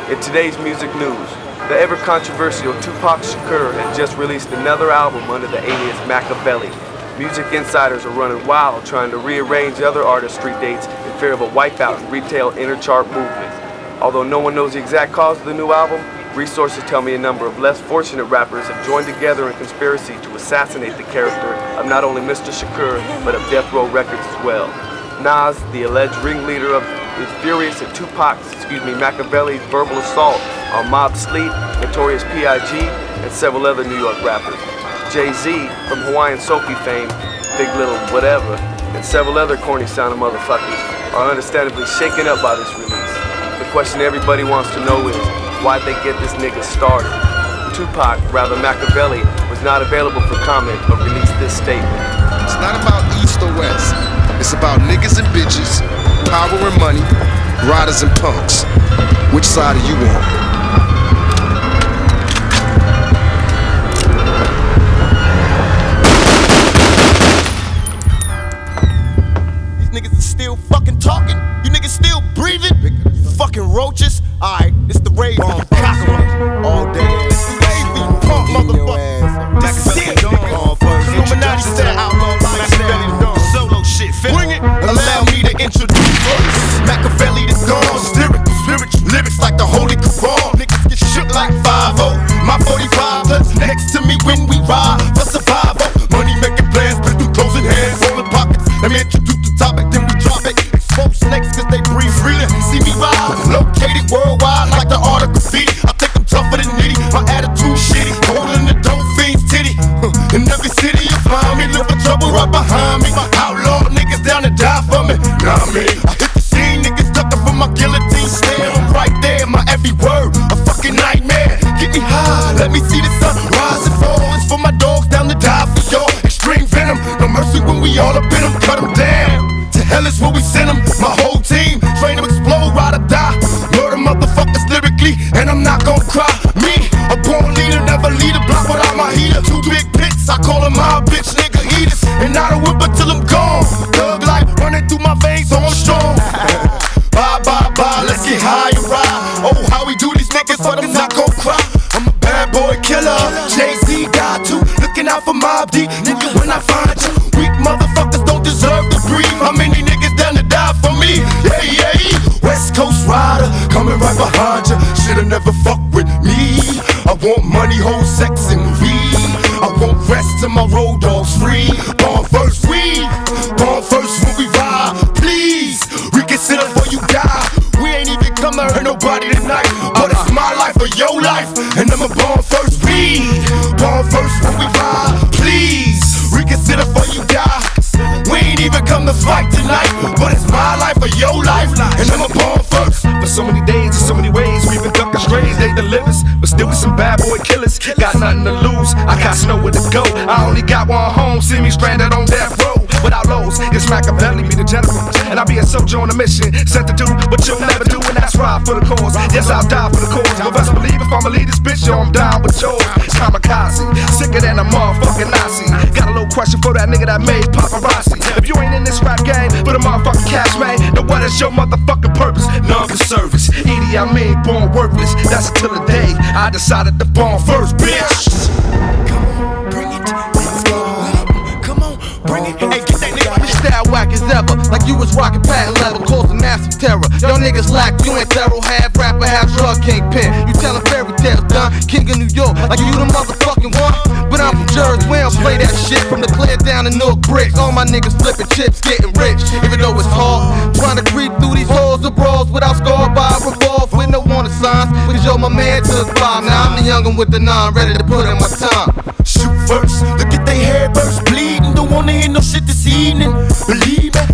In today's music news, the ever-controversial Tupac Shakur has just released another album under the alias Machiavelli. Music insiders are running wild trying to rearrange other artists' street dates in fear of a wipeout in retail interchart movement. Although no one knows the exact cause of the new album, resources tell me a number of less fortunate rappers have joined together in conspiracy to assassinate the character of not only Mr. Shakur, but of Death Row Records as well. Nas, the alleged ringleader of is furious at Machiavelli's verbal assault on Mob Sleep, Notorious P.I.G., and several other New York rappers. Jay-Z, from Hawaiian Sophie fame, Big Little Whatever, and several other corny sounding motherfuckers are understandably shaken up by this release. The question everybody wants to know is, why'd they get this nigga started? Machiavelli, was not available for comment but released this statement. It's not about East or West. It's about niggas and bitches, power and money, riders and punks. Which side are you on? These niggas is still fucking talking? You niggas still breathing? Fucking roaches? Alright, it's the rave on all day. Lazy punk motherfucker. This is it. Illuminati style, outlaw lifestyle. Solo shit, bring it. Allow me to introduce Machiavelli the gone. Spiritual lyrics like the Holy Quran. Niggas get shook like 5-0. My 45 plus next to me when we ride for survival. Money making plans, but through closing hands, rolling pockets. Let me introduce the topic, then we drop it. Expose snakes cause they breathe freely. See me ride, located worldwide like the art of graffiti. I think I'm tougher than nitty, my attitude shitty. Holding the dope fiend's titty. In every city you find me, look for trouble right behind me. My outlaw niggas down to die for me. Nah, me. I hit the scene, niggas ducking from my guillotine stare. I'm right there, my every word, a fucking nightmare. Get me high, let me see the sun rise and fall. It's for my dogs down to die for y'all. Extreme venom, no mercy when we all up in them, cut them down. To hell is where we send them, my whole team. Train them explode, ride or die. Murder motherfuckers lyrically, and I'm not gon' cry. Me, a born leader, never lead a block without my heater. Two big pits, I call them my bitch nigga eaters. And I don't whip until I'm gone. Thug life running through my veins on strong. Bye, bye, bye, let's get high and ride. Oh, how we do these niggas, but I'm not gon' cry. I'm a bad boy killer, Jay-Z got to. Looking out for Mob Deep, nigga, when I find you. Weak motherfuckers don't deserve to breathe. How many niggas down to die for me? Yeah, yeah. West Coast rider, coming right behind you. Shoulda never fuck with me. I want money, hoes, sex, and weed. I want rest till my road dogs free. Born first, born first when we ride. Please, reconsider before you die. We ain't even come to hurt nobody tonight, but it's my life or your life, and I'm a born first, born first when we ride. Please, reconsider before you die. We ain't even come to fight tonight, but it's my life or your life, and I'm a born first. For so many days and so many ways, we've been ducking strays, they delivers, but still we some bad boy killers. Got nothing to lose, I got nowhere to go. I only got one home, see me stranded on death row. Without lows, it's Machiavelli, be the general, and I'll be a soldier on a mission, sent to do what you'll never do, and that's right for the cause. Yes, I'll die for the cause, but best believe if I'ma lead this bitch, yo, I'm down with yours. Kamikaze, sicker than a motherfucking Nazi. Got a little question for that nigga that made paparazzi. If you ain't in this rap game for the motherfucking cash, man, then what is your motherfucking purpose? None for service. Edie, I mean, born worthless. That's until the day I decided to born first, bitch. Come on, bring it. Let's go with it. Come on, bring it. Hey, get that nigga. Style whack as ever, like you was rocking patent leather, causing massive terror. Y'all niggas lack, you ain't thorough, half rapper, half drug kingpin. You telling fairy tales, done, king of New York, like you the motherfucking one. But I'm from Jersey, we don't play that shit. From the clear down to Newark bricks, all my niggas flipping chips, getting rich. Even though it's hard, trying to creep through these halls of brawls without scarred by a revolve with no warning signs. Because yo, my man took 5, now I'm the youngin' with the 9, ready to put in my time. Shoot first, look at they hair burst bleeding. Don't wanna hear no shit this evening. Believe me,